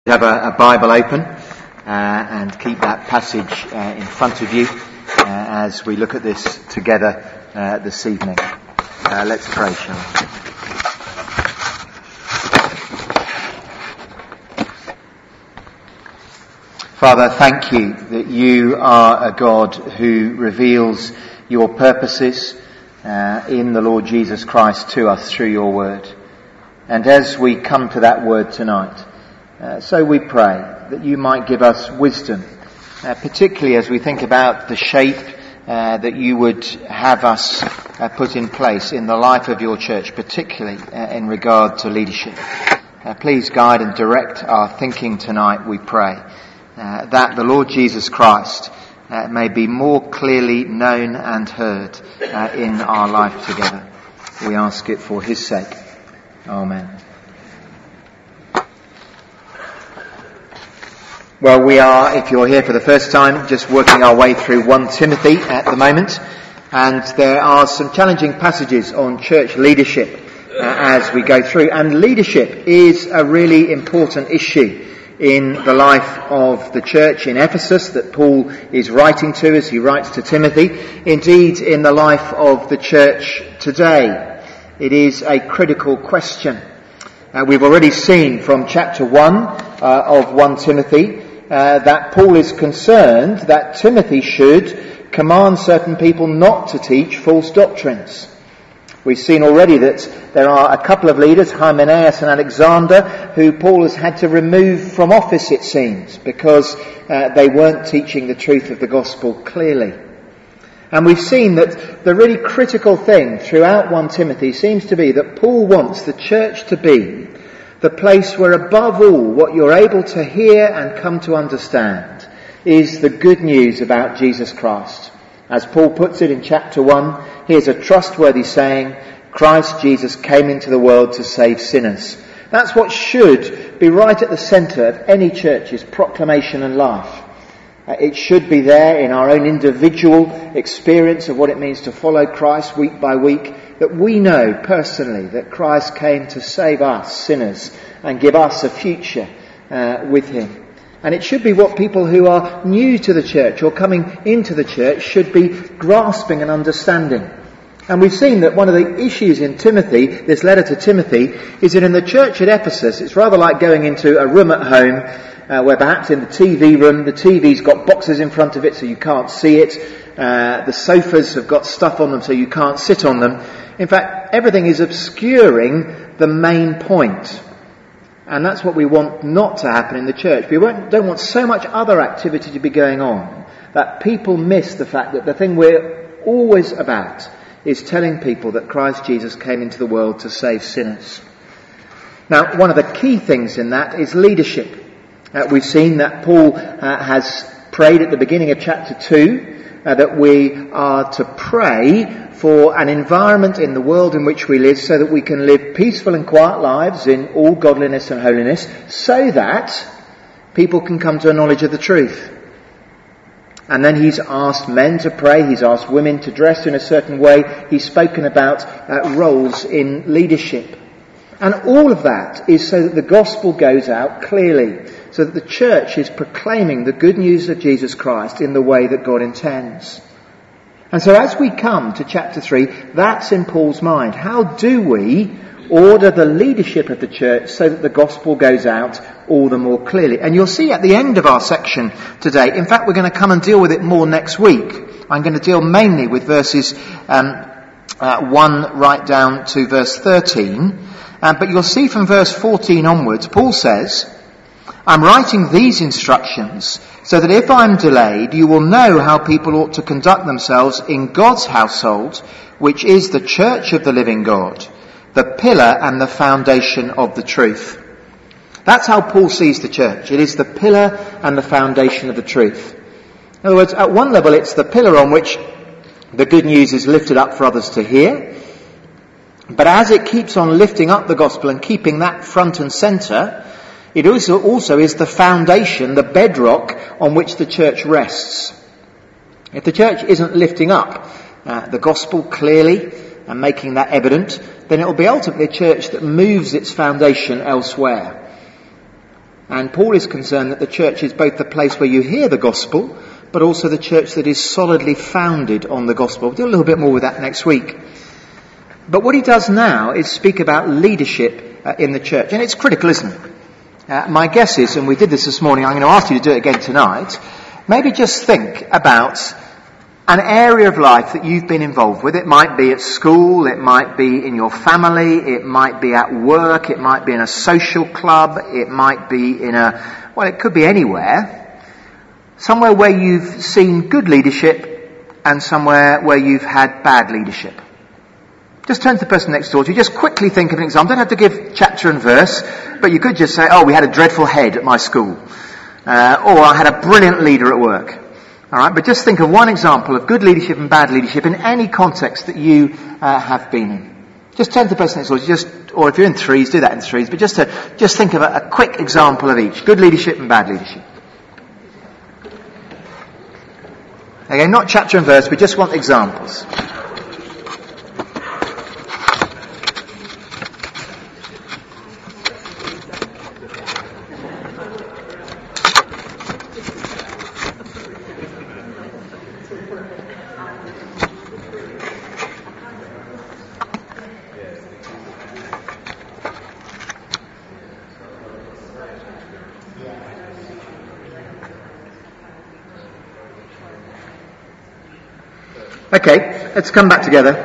Have a Bible open and keep that passage in front of you as we look at this together this evening. Let's pray, shall we? Father, thank you that you are a God who reveals your purposes in the Lord Jesus Christ to us through your word. And as we come to that word tonight, so we pray that you might give us wisdom, particularly as we think about the shape that you would have us put in place in the life of your church, particularly in regard to leadership. Please guide and direct our thinking tonight, we pray, that the Lord Jesus Christ may be more clearly known and heard in our life together. We ask it for his sake. Amen. Well, we are, if you're here for the first time, just working our way through 1 Timothy at the moment, and there are some challenging passages on church leadership as we go through, and leadership is a really important issue in the life of the church in Ephesus that Paul is writing to as he writes to Timothy. Indeed, in the life of the church today, it is a critical question. We've already seen from chapter 1 of 1 Timothy that Paul is concerned that Timothy should command certain people not to teach false doctrines. We've seen already that there are a couple of leaders, Hymenaeus and Alexander, who Paul has had to remove from office, it seems, because they weren't teaching the truth of the gospel clearly. And we've seen that the really critical thing throughout 1 Timothy seems to be that Paul wants the church to be the place where above all what you're able to hear and come to understand is the good news about Jesus Christ. As Paul puts it in chapter 1, here's a trustworthy saying, Christ Jesus came into the world to save sinners. That's what should be right at the centre of any church's proclamation and life. It should be there in our own individual experience of what it means to follow Christ week by week, that we know personally that Christ came to save us, sinners, and give us a future with him. And it should be what people who are new to the church or coming into the church should be grasping and understanding. And we've seen that one of the issues in Timothy, this letter to Timothy, is that in the church at Ephesus, it's rather like going into a room at home where perhaps in the TV room, the TV's got boxes in front of it so you can't see it. The sofas have got stuff on them so you can't sit on them. In fact, everything is obscuring the main point. And that's what we want not to happen in the church. We don't want so much other activity to be going on that people miss the fact that the thing we're always about is telling people that Christ Jesus came into the world to save sinners. Now, one of the key things in that is leadership. We've seen that Paul has prayed at the beginning of chapter 2 that we are to pray for an environment in the world in which we live so that we can live peaceful and quiet lives in all godliness and holiness so that people can come to a knowledge of the truth. And then he's asked men to pray, he's asked women to dress in a certain way, he's spoken about roles in leadership. And all of that is so that the gospel goes out clearly, so that the church is proclaiming the good news of Jesus Christ in the way that God intends. And so as we come to chapter 3, that's in Paul's mind. How do we order the leadership of the church so that the gospel goes out all the more clearly? And you'll see at the end of our section today, in fact we're going to come and deal with it more next week. I'm going to deal mainly with verses 1 right down to verse 13. But you'll see from verse 14 onwards, Paul says, I'm writing these instructions so that if I'm delayed, you will know how people ought to conduct themselves in God's household, which is the church of the living God, the pillar and the foundation of the truth. That's how Paul sees the church. It is the pillar and the foundation of the truth. In other words, at one level, it's the pillar on which the good news is lifted up for others to hear. But as it keeps on lifting up the gospel and keeping that front and centre, it also is the foundation, the bedrock on which the church rests. If the church isn't lifting up the gospel clearly and making that evident, then it will be ultimately a church that moves its foundation elsewhere. And Paul is concerned that the church is both the place where you hear the gospel, but also the church that is solidly founded on the gospel. We'll do a little bit more with that next week. But what he does now is speak about leadership in the church. And it's critical, isn't it? My guess is, and we did this morning, I'm going to ask you to do it again tonight, maybe just think about an area of life that you've been involved with. It might be at school, it might be in your family, it might be at work, it might be in a social club, it might be it could be anywhere. Somewhere where you've seen good leadership and somewhere where you've had bad leadership. Just turn to the person next door to you. Just quickly think of an example. Don't have to give chapter and verse, but you could just say, we had a dreadful head at my school. Or I had a brilliant leader at work. Alright, but just think of one example of good leadership and bad leadership in any context that you have been in. Just turn to the person next door to you. Or if you're in threes, do that in threes. But just think of a quick example of each. Good leadership and bad leadership. Again, not chapter and verse, we just want examples. Okay, let's come back together.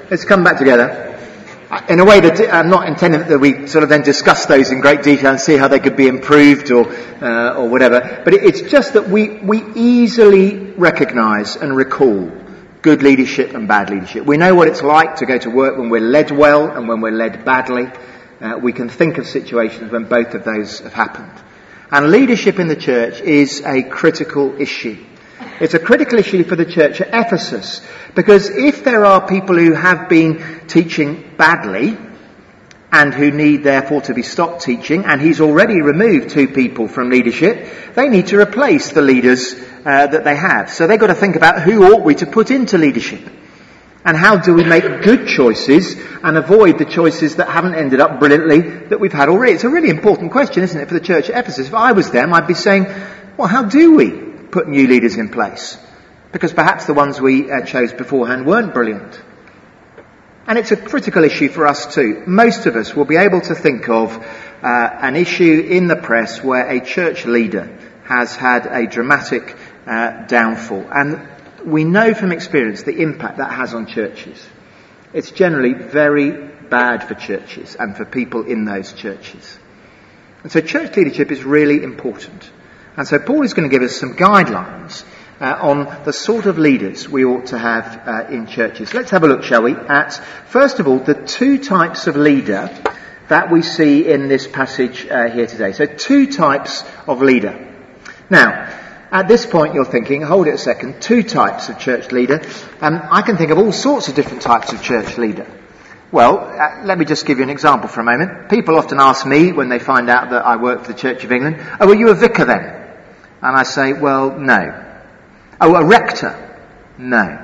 In a way that I'm not intending that we sort of then discuss those in great detail and see how they could be improved or whatever. But it's just that we easily recognise and recall good leadership and bad leadership. We know what it's like to go to work when we're led well and when we're led badly. We can think of situations when both of those have happened. And leadership in the church is a critical issue. It's a critical issue for the church at Ephesus, because if there are people who have been teaching badly and who need therefore to be stopped teaching, and he's already removed 2 people from leadership, they need to replace the leaders that they have. So they've got to think about who ought we to put into leadership, and how do we make good choices and avoid the choices that haven't ended up brilliantly that we've had already. It's a really important question, isn't it, for the church at Ephesus. If I was them, I'd be saying, well, how do we put new leaders in place? Because perhaps the ones we chose beforehand weren't brilliant. And it's a critical issue for us too. Most of us will be able to think of an issue in the press where a church leader has had a dramatic downfall. And we know from experience the impact that has on churches. It's generally very bad for churches and for people in those churches. And so church leadership is really important. And so Paul is going to give us some guidelines on the sort of leaders we ought to have in churches. Let's have a look, shall we, at, first of all, the 2 types of leader that we see in this passage here today. So 2 types of leader. Now, at this point you're thinking, hold it a second, 2 types of church leader. I can think of all sorts of different types of church leader. Well, let me just give you an example for a moment. People often ask me when they find out that I work for the Church of England, were you a vicar then? And I say, well, no. Oh, a rector? No.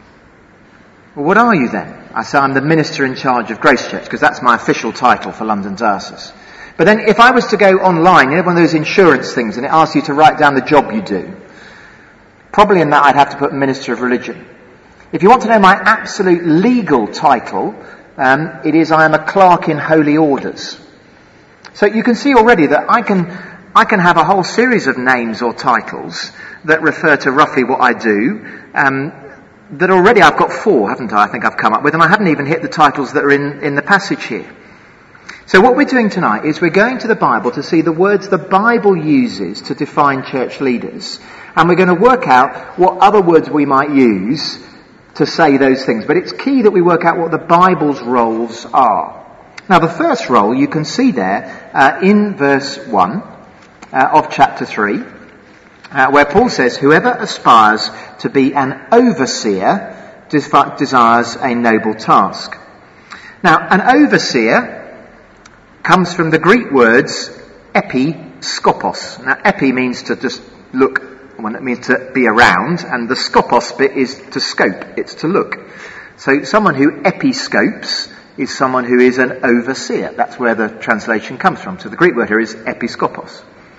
Well, what are you then? I say, I'm the minister in charge of Grace Church, because that's my official title for London Diocese. But then if I was to go online, one of those insurance things, and it asks you to write down the job you do, probably in that I'd have to put Minister of Religion. If you want to know my absolute legal title, it is I am a clerk in holy orders. So you can see already that I can have a whole series of names or titles that refer to roughly what I do, that already I've got 4, haven't I think I've come up with, and I haven't even hit the titles that are in the passage here. So what we're doing tonight is we're going to the Bible to see the words the Bible uses to define church leaders, and we're going to work out what other words we might use to say those things. But it's key that we work out what the Bible's roles are. Now the first role you can see there in verse 1 of chapter 3, where Paul says, whoever aspires to be an overseer desires a noble task. Now, an overseer comes from the Greek words episkopos. Now, epi means to just look, well, it means to be around, and the skopos bit is to scope, it's to look. So someone who episcopes is someone who is an overseer. That's where the translation comes from. So the Greek word here is episkopos.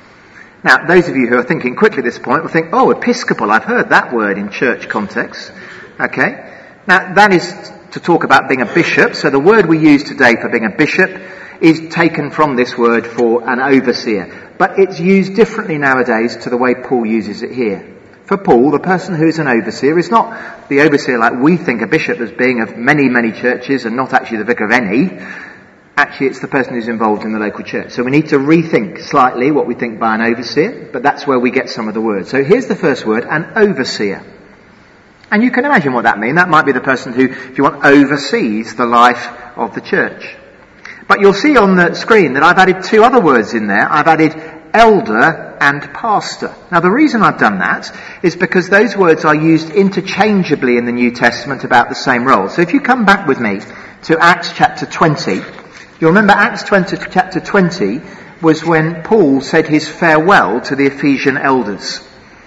Now, those of you who are thinking quickly at this point will think, oh, episcopal, I've heard that word in church context. Okay. Now, that is to talk about being a bishop. So the word we use today for being a bishop is taken from this word for an overseer. But it's used differently nowadays to the way Paul uses it here. For Paul, the person who is an overseer is not the overseer like we think a bishop as being of many, many churches and not actually the vicar of any. Actually, it's the person who's involved in the local church. So we need to rethink slightly what we think by an overseer, but that's where we get some of the words. So here's the first word, an overseer. And you can imagine what that means. That might be the person who, if you want, oversees the life of the church. But you'll see on the screen that I've added two other words in there. I've added elder and pastor. Now the reason I've done that is because those words are used interchangeably in the New Testament about the same role. So if you come back with me to Acts chapter 20, you'll remember Acts chapter 20 was when Paul said his farewell to the Ephesian elders.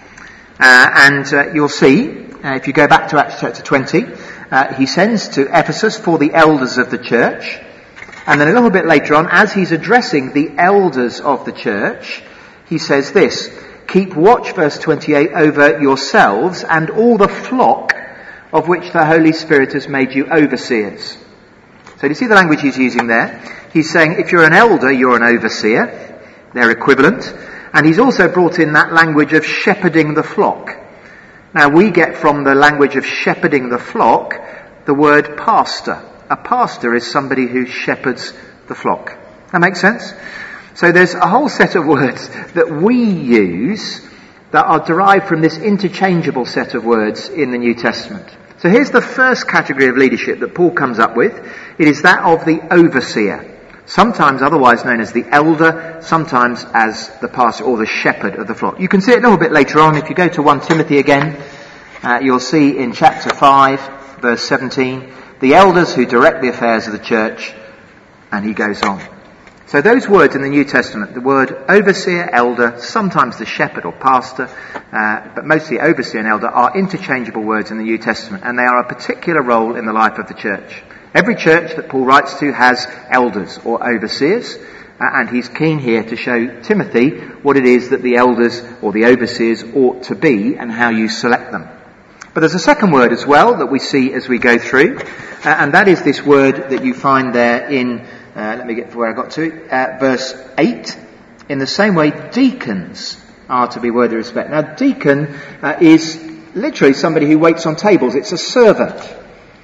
You'll see, if you go back to Acts chapter 20, he sends to Ephesus for the elders of the church. And then a little bit later on, as he's addressing the elders of the church, he says this, keep watch, verse 28, over yourselves and all the flock of which the Holy Spirit has made you overseers. So do you see the language he's using there? He's saying if you're an elder, you're an overseer. They're equivalent. And he's also brought in that language of shepherding the flock. Now we get from the language of shepherding the flock the word pastor. A pastor is somebody who shepherds the flock. That makes sense? So there's a whole set of words that we use that are derived from this interchangeable set of words in the New Testament. So here's the first category of leadership that Paul comes up with. It is that of the overseer, sometimes otherwise known as the elder, sometimes as the pastor or the shepherd of the flock. You can see it a little bit later on. If you go to 1 Timothy again, you'll see in chapter 5, verse 17, the elders who direct the affairs of the church, and he goes on. So those words in the New Testament, the word overseer, elder, sometimes the shepherd or pastor, but mostly overseer and elder, are interchangeable words in the New Testament, and they are a particular role in the life of the church. Every church that Paul writes to has elders or overseers, and he's keen here to show Timothy what it is that the elders or the overseers ought to be and how you select them. But there's a second word as well that we see as we go through, and that is this word that you find there in, let me get to where I got to, verse 8. In the same way, deacons are to be worthy of respect. Now, deacon is literally somebody who waits on tables. It's a servant.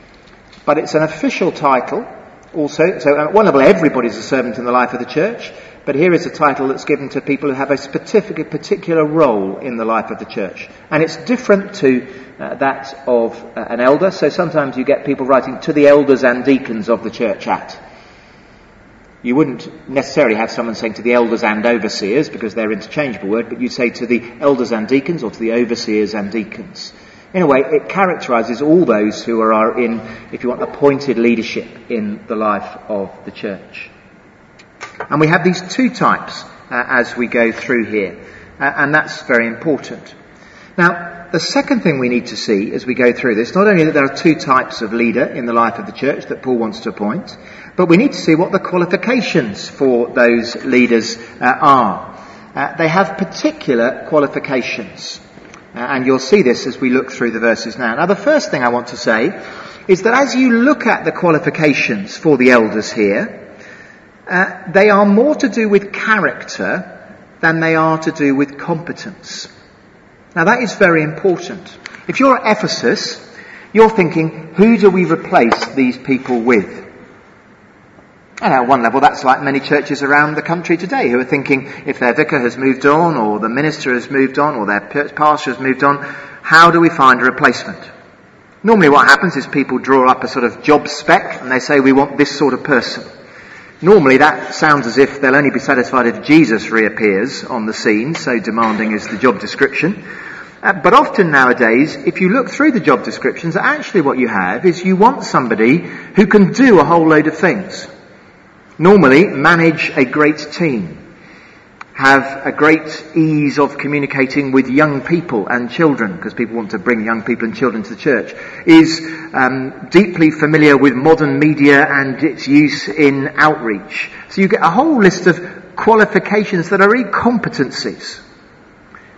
But it's an official title also. So at one level, everybody's a servant in the life of the church. But here is a title that's given to people who have a particular role in the life of the church. And it's different to that of an elder. So sometimes you get people writing to the elders and deacons of the church at. You wouldn't necessarily have someone saying to the elders and overseers because they're interchangeable word, but you'd say to the elders and deacons or to the overseers and deacons. In a way, it characterises all those who are in, if you want, appointed leadership in the life of the church. And we have these two types as we go through here, and that's very important. Now, the second thing we need to see as we go through this, not only that there are two types of leader in the life of the church that Paul wants to appoint, but we need to see what the qualifications for those leaders are. They have particular qualifications. And you'll see this as we look through the verses now. Now, the first thing I want to say is that as you look at the qualifications for the elders here, they are more to do with character than they are to do with competence. Now, that is very important. If you're at Ephesus, you're thinking, who do we replace these people with? And at one level, that's like many churches around the country today who are thinking if their vicar has moved on or the minister has moved on or their pastor has moved on, how do we find a replacement? Normally what happens is people draw up a sort of job spec and they say we want this sort of person. Normally that sounds as if they'll only be satisfied if Jesus reappears on the scene, so demanding is the job description. But often nowadays, if you look through the job descriptions, actually what you have is you want somebody who can do a whole load of things. Normally, manage a great team, have a great ease of communicating with young people and children, because people want to bring young people and children to the church, is deeply familiar with modern media and its use in outreach. So you get a whole list of qualifications that are really competencies.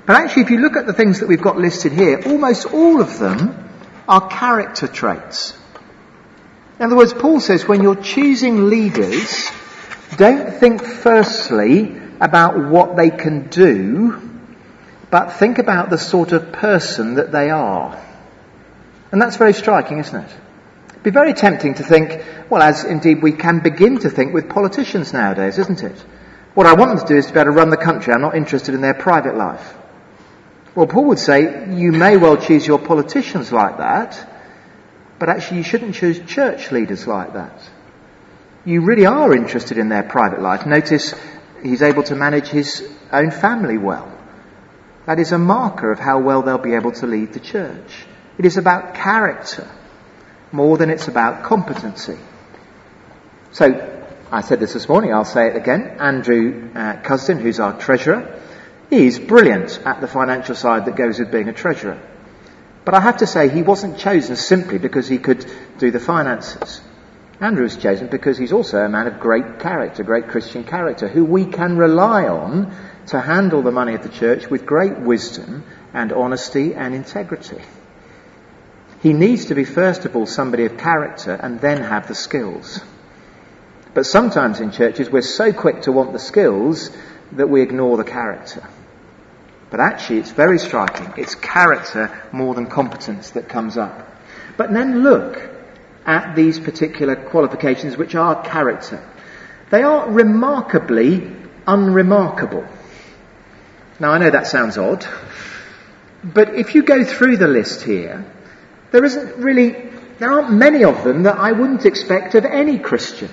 And actually, if you look at the things that we've got listed here, almost all of them are character traits. In other words, Paul says when you're choosing leaders, don't think firstly about what they can do, but think about the sort of person that they are. And that's very striking, isn't it? It'd be very tempting to think, well, as indeed we can begin to think with politicians nowadays, isn't it? What I want them to do is to be able to run the country. I'm not interested in their private life. Well, Paul would say, you may well choose your politicians like that, but actually you shouldn't choose church leaders like that. You really are interested in their private life. Notice he's able to manage his own family well. That is a marker of how well they'll be able to lead the church. It is about character more than it's about competency. So, I said this morning, I'll say it again. Andrew Cusden, who's our treasurer, is brilliant at the financial side that goes with being a treasurer. But I have to say he wasn't chosen simply because he could do the finances. Andrew was chosen because he's also a man of great character, great Christian character, who we can rely on to handle the money of the church with great wisdom and honesty and integrity. He needs to be first of all somebody of character and then have the skills. But sometimes in churches we're so quick to want the skills that we ignore the character. But actually it's very striking. It's character more than competence that comes up. But then look at these particular qualifications which are character. They are remarkably unremarkable. Now I know that sounds odd, but if you go through the list here, there aren't many of them that I wouldn't expect of any Christian.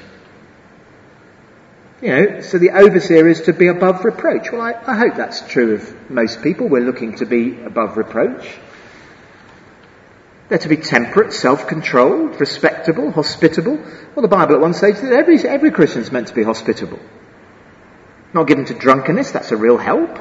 So the overseer is to be above reproach. Well, I hope that's true of most people. We're looking to be above reproach. They're to be temperate, self-controlled, respectable, hospitable. Well, the Bible at one stage says that every Christian's meant to be hospitable. Not given to drunkenness, that's a real help.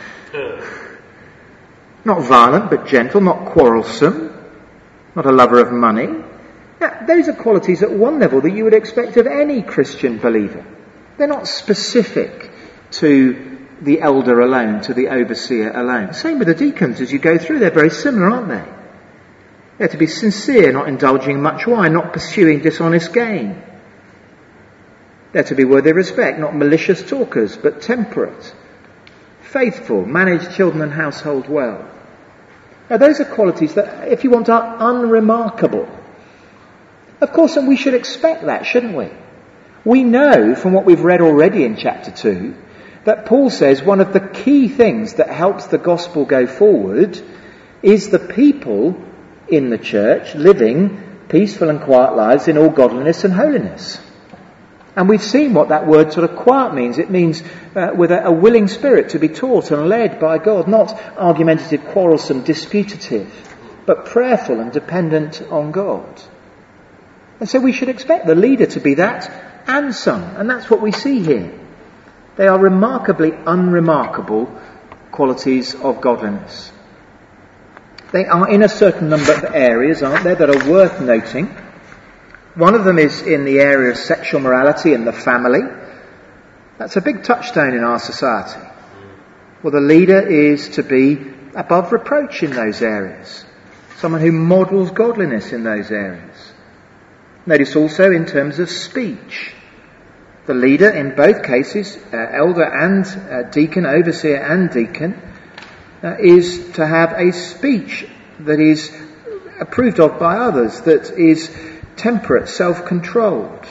Not violent, but gentle, not quarrelsome, not a lover of money. Now, those are qualities at one level that you would expect of any Christian believer. They're not specific to the elder alone, to the overseer alone. Same with the deacons as you go through. They're very similar, aren't they? They're to be sincere, not indulging much wine, not pursuing dishonest gain. They're to be worthy of respect, not malicious talkers, but temperate, faithful, manage children and household well. Now those are qualities that, if you want, are unremarkable. Of course, and we should expect that, shouldn't we? We know from what we've read already in chapter 2 that Paul says one of the key things that helps the gospel go forward is the people in the church living peaceful and quiet lives in all godliness and holiness. And we've seen what that word sort of quiet means. It means with a willing spirit to be taught and led by God, not argumentative, quarrelsome, disputative, but prayerful and dependent on God. And so we should expect the leader to be that and some. And that's what we see here. They are remarkably unremarkable qualities of godliness. They are in a certain number of areas, aren't there, that are worth noting. One of them is in the area of sexual morality and the family. That's a big touchstone in our society. Well, the leader is to be above reproach in those areas. Someone who models godliness in those areas. Notice also in terms of speech. The leader in both cases, elder and deacon, overseer and deacon, is to have a speech that is approved of by others, that is temperate, self-controlled.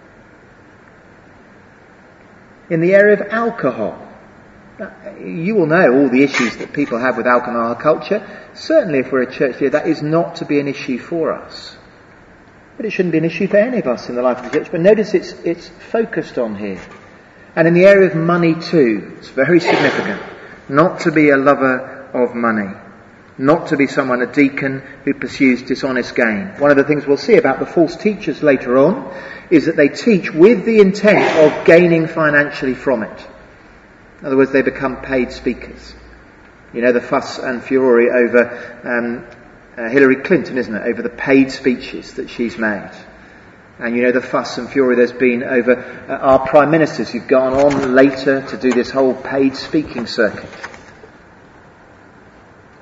In the area of alcohol, you will know all the issues that people have with alcohol in our culture. Certainly if we're a church here, that is not to be an issue for us. But it shouldn't be an issue for any of us in the life of the church. But notice it's focused on here. And in the area of money too, it's very significant. Not to be a lover of money. Not to be someone, a deacon, who pursues dishonest gain. One of the things we'll see about the false teachers later on is that they teach with the intent of gaining financially from it. In other words, they become paid speakers. You know, the fuss and furore over Hillary Clinton, isn't it, over the paid speeches that she's made. And you know the fuss and fury there's been over our prime ministers who've gone on later to do this whole paid speaking circuit.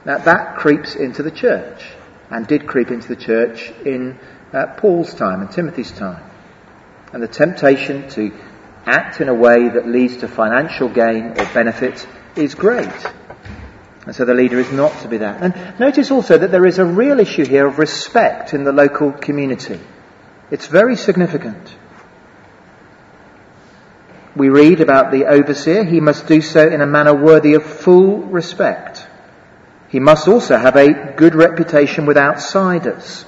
Now that creeps into the church, and did creep into the church in Paul's time and Timothy's time. And the temptation to act in a way that leads to financial gain or benefit is great. And so the leader is not to be that. And notice also that there is a real issue here of respect in the local community. It's very significant. We read about the overseer. He must do so in a manner worthy of full respect. He must also have a good reputation with outsiders.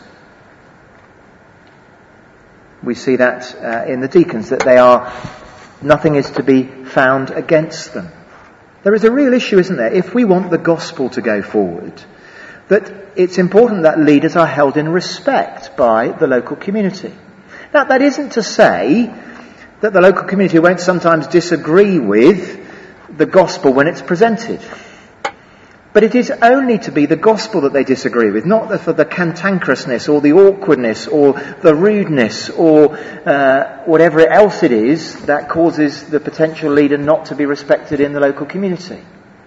We see that in the deacons, that nothing is to be found against them. There is a real issue, isn't there, if we want the gospel to go forward, that it's important that leaders are held in respect by the local community. Now, that isn't to say that the local community won't sometimes disagree with the gospel when it's presented. But it is only to be the gospel that they disagree with, not for the cantankerousness or the awkwardness or the rudeness or whatever else it is that causes the potential leader not to be respected in the local community.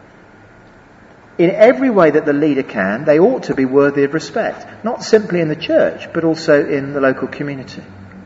In every way that the leader can, they ought to be worthy of respect, not simply in the church, but also in the local community.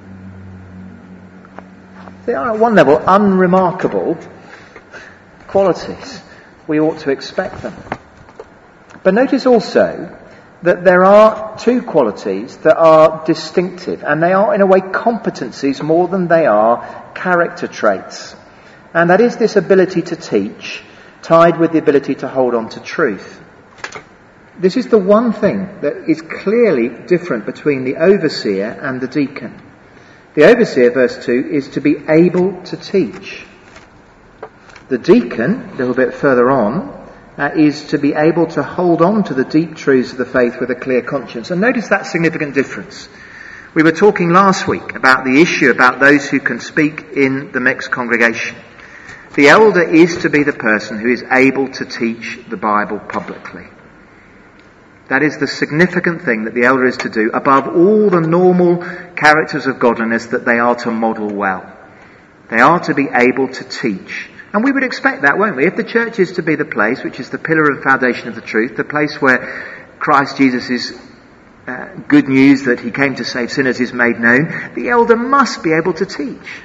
They are at one level unremarkable qualities. We ought to expect them. But notice also that there are two qualities that are distinctive, and they are in a way competencies more than they are character traits. And that is this ability to teach, tied with the ability to hold on to truth. This is the one thing that is clearly different between the overseer and the deacon. The overseer, verse 2, is to be able to teach. The deacon, a little bit further on, is to be able to hold on to the deep truths of the faith with a clear conscience. And notice that significant difference. We were talking last week about the issue about those who can speak in the mixed congregation. The elder is to be the person who is able to teach the Bible publicly. That is the significant thing that the elder is to do above all the normal characters of godliness that they are to model well. They are to be able to teach. And we would expect that, won't we? If the church is to be the place which is the pillar and foundation of the truth, the place where Christ Jesus' good news that he came to save sinners is made known, the elder must be able to teach.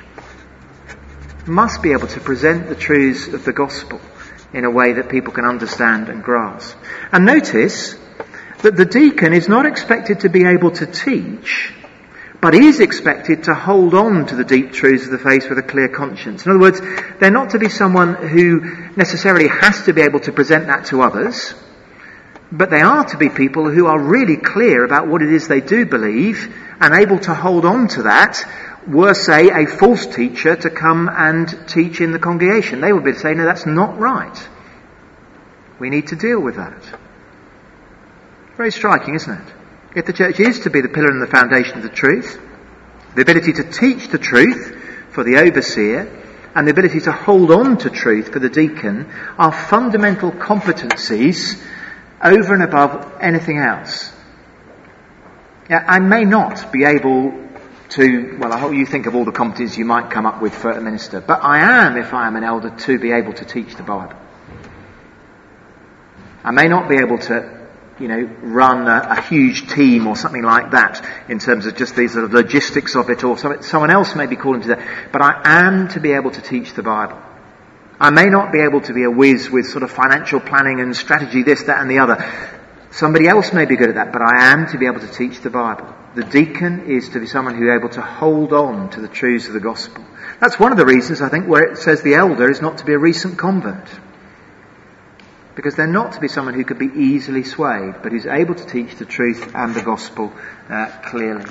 Must be able to present the truths of the gospel in a way that people can understand and grasp. And notice that the deacon is not expected to be able to teach, but is expected to hold on to the deep truths of the faith with a clear conscience. In other words, they're not to be someone who necessarily has to be able to present that to others, but they are to be people who are really clear about what it is they do believe and able to hold on to that, were, say, a false teacher to come and teach in the congregation. They would be to say, no, that's not right. We need to deal with that. Very striking, isn't it? If the church is to be the pillar and the foundation of the truth, the ability to teach the truth for the overseer and the ability to hold on to truth for the deacon are fundamental competencies over and above anything else. I may not be able to, well, I hope you think of all the competencies you might come up with for a minister, but I am, if I am an elder, to be able to teach the Bible. I may not be able to run a huge team or something like that in terms of just the sort of logistics of it, or someone else may be called into that. But I am to be able to teach the Bible. I may not be able to be a whiz with sort of financial planning and strategy, this, that and the other. Somebody else may be good at that, but I am to be able to teach the Bible. The deacon is to be someone who is able to hold on to the truths of the gospel. That's one of the reasons, I think, where it says the elder is not to be a recent convert. Because they're not to be someone who could be easily swayed, but is able to teach the truth and the gospel clearly.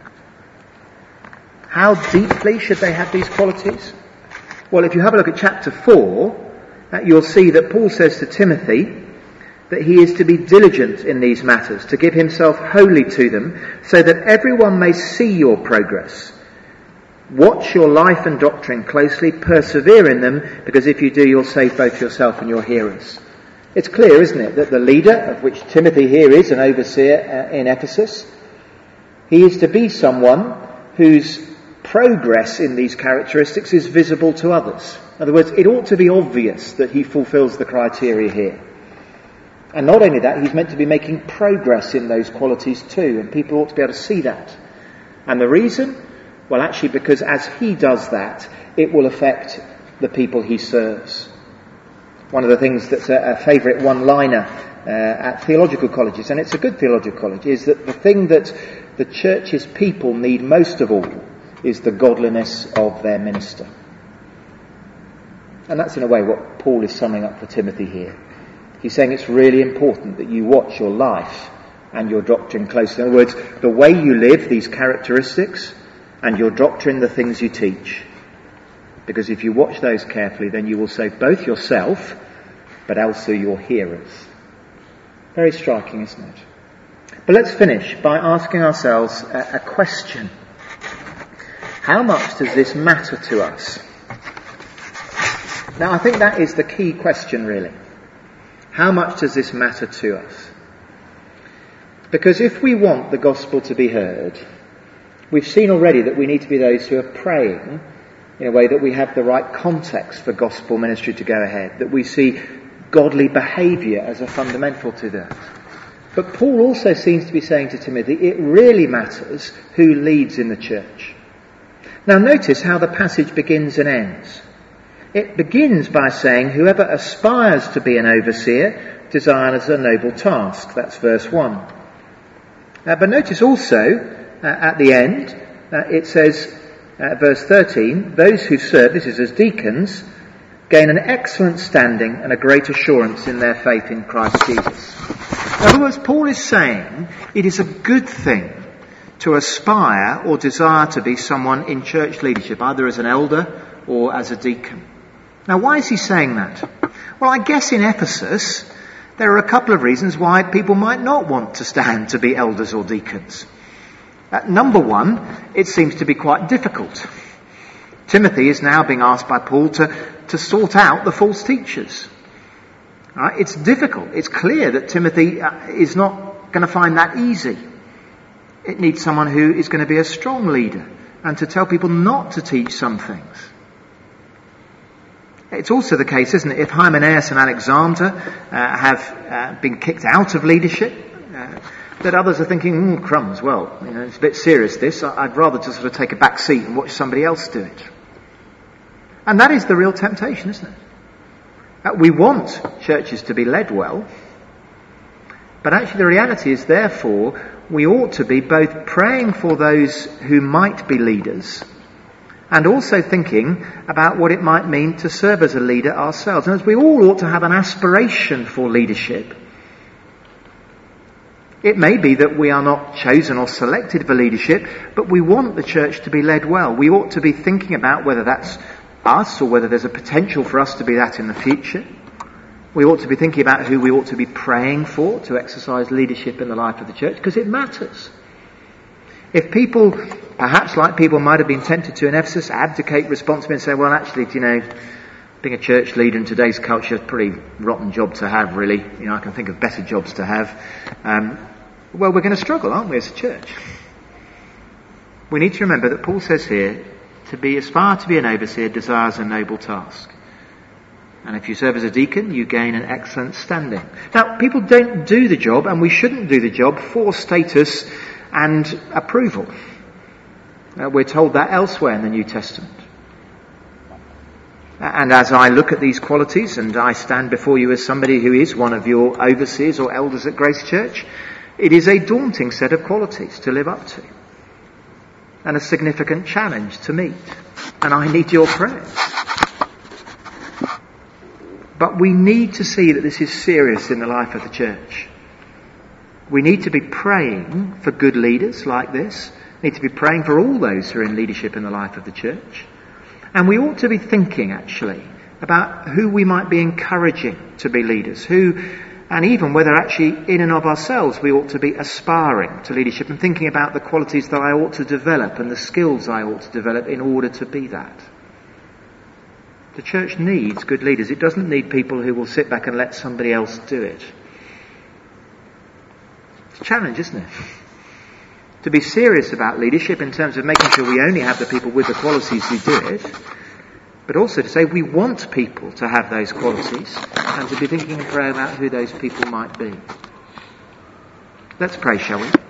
How deeply should they have these qualities? Well, if you have a look at chapter 4, you'll see that Paul says to Timothy that he is to be diligent in these matters, to give himself wholly to them, so that everyone may see your progress. Watch your life and doctrine closely, persevere in them, because if you do, you'll save both yourself and your hearers. It's clear, isn't it, that the leader, of which Timothy here is an overseer in Ephesus, he is to be someone whose progress in these characteristics is visible to others. In other words, it ought to be obvious that he fulfills the criteria here. And not only that, he's meant to be making progress in those qualities too, and people ought to be able to see that. And the reason? Well, actually, because as he does that, it will affect the people he serves. One of the things that's a favourite one-liner at theological colleges, and it's a good theological college, is that the thing that the church's people need most of all is the godliness of their minister. And that's in a way what Paul is summing up for Timothy here. He's saying it's really important that you watch your life and your doctrine closely. In other words, the way you live, these characteristics, and your doctrine, the things you teach. Because if you watch those carefully, then you will save both yourself, but also your hearers. Very striking, isn't it? But let's finish by asking ourselves a question. How much does this matter to us? Now, I think that is the key question, really. How much does this matter to us? Because if we want the gospel to be heard, we've seen already that we need to be those who are praying in a way that we have the right context for gospel ministry to go ahead, that we see godly behaviour as a fundamental to that. But Paul also seems to be saying to Timothy, it really matters who leads in the church. Now notice how the passage begins and ends. It begins by saying, whoever aspires to be an overseer desires a noble task. That's verse 1. But notice also, at the end, it says, verse 13, those who serve, this is as deacons, gain an excellent standing and a great assurance in their faith in Christ Jesus. In other words, Paul is saying it is a good thing to aspire or desire to be someone in church leadership, either as an elder or as a deacon. Now, why is he saying that? Well, I guess in Ephesus, there are a couple of reasons why people might not want to stand to be elders or deacons. Number one, it seems to be quite difficult. Timothy is now being asked by Paul to sort out the false teachers. Right? It's difficult. It's clear that Timothy is not going to find that easy. It needs someone who is going to be a strong leader and to tell people not to teach some things. It's also the case, isn't it, if Hymenaeus and Alexander have been kicked out of leadership, that others are thinking, crumbs, well, it's a bit serious this, I'd rather just sort of take a back seat and watch somebody else do it. And that is the real temptation, isn't it? We want churches to be led well, but actually the reality is, therefore, we ought to be both praying for those who might be leaders and also thinking about what it might mean to serve as a leader ourselves. And as we all ought to have an aspiration for leadership. It may be that we are not chosen or selected for leadership, but we want the church to be led well. We ought to be thinking about whether that's us or whether there's a potential for us to be that in the future. We ought to be thinking about who we ought to be praying for to exercise leadership in the life of the church, because it matters. If people, perhaps like people might have been tempted to in Ephesus, abdicate responsibility and say, well, actually, being a church leader in today's culture is a pretty rotten job to have, really. I can think of better jobs to have. Well, we're going to struggle, aren't we, as a church? We need to remember that Paul says here, to aspire to be an overseer desires a noble task. And if you serve as a deacon, you gain an excellent standing. Now, people don't do the job, and we shouldn't do the job for status and approval. We're told that elsewhere in the New Testament. And as I look at these qualities, and I stand before you as somebody who is one of your overseers or elders at Grace Church, it is a daunting set of qualities to live up to. And a significant challenge to meet. And I need your prayers. But we need to see that this is serious in the life of the church. We need to be praying for good leaders like this. We need to be praying for all those who are in leadership in the life of the church. And we ought to be thinking, actually, about who we might be encouraging to be leaders, and even whether actually in and of ourselves we ought to be aspiring to leadership and thinking about the qualities that I ought to develop and the skills I ought to develop in order to be that. The church needs good leaders. It doesn't need people who will sit back and let somebody else do it. It's a challenge, isn't it? To be serious about leadership in terms of making sure we only have the people with the qualities who do it, but also to say we want people to have those qualities and to be thinking and praying about who those people might be. Let's pray, shall we?